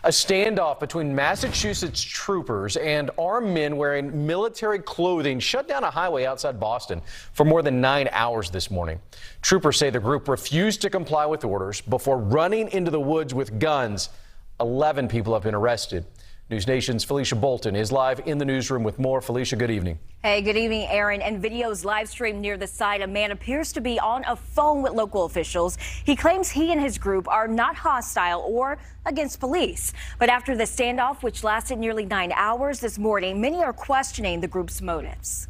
A standoff between Massachusetts troopers and armed men wearing military clothing shut down a highway outside Boston for more than 9 hours this morning. Troopers say the group refused to comply with orders before running into the woods with guns. 11 people have been arrested. News Nation's Felicia Bolton is live in the newsroom with more. Felicia, good evening. Hey, good evening, Aaron. And videos live streamed near the site. A man appears to be on a phone with local officials. He claims he and his group are not hostile or against police. But after the standoff, which lasted nearly 9 hours this morning, many are questioning the group's motives.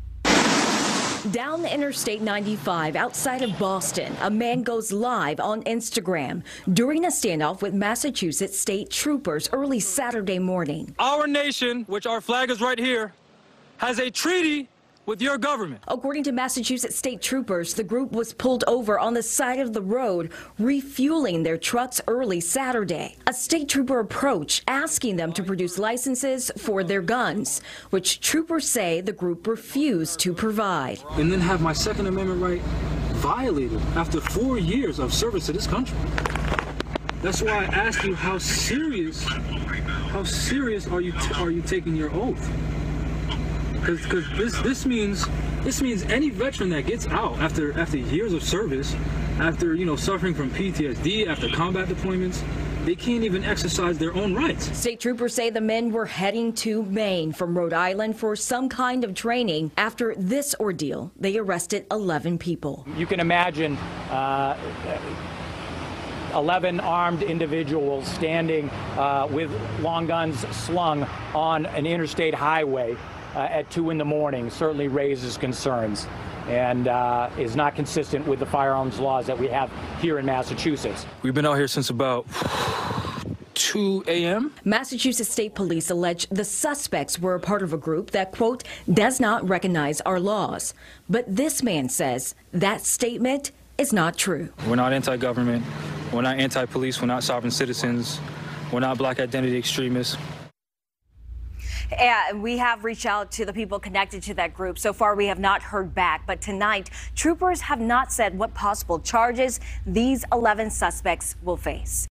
Down Interstate 95 outside of Boston, a man goes live on Instagram during a standoff with Massachusetts state troopers early Saturday morning. Our nation, which our flag is right here, has a treaty with your government. According to Massachusetts state troopers, the group was pulled over on the side of the road, refueling their trucks early Saturday. A state trooper approached, asking them to produce licenses for their guns, which troopers say the group refused to provide. And then have my Second Amendment right violated after 4 years of service to this country. That's why I asked you, how serious are you taking your oath? Because this means any veteran that gets out after years of service, after suffering from PTSD, after combat deployments, they can't even exercise their own rights. State troopers say the men were heading to Maine from Rhode Island for some kind of training. After this ordeal, they arrested 11 people. You can imagine 11 armed individuals standing with long guns slung on an interstate highway at 2 in the morning certainly raises concerns and is not consistent with the firearms laws that we have here in Massachusetts. We've been out here since about 2 a.m. Massachusetts State Police allege the suspects were a part of a group that, quote, does not recognize our laws. But this man says that statement is not true. We're not anti-government. We're not anti-police. We're not sovereign citizens. We're not black identity extremists. And we have reached out to the people connected to that group. So far, we have not heard back. But tonight, troopers have not said what possible charges these 11 suspects will face.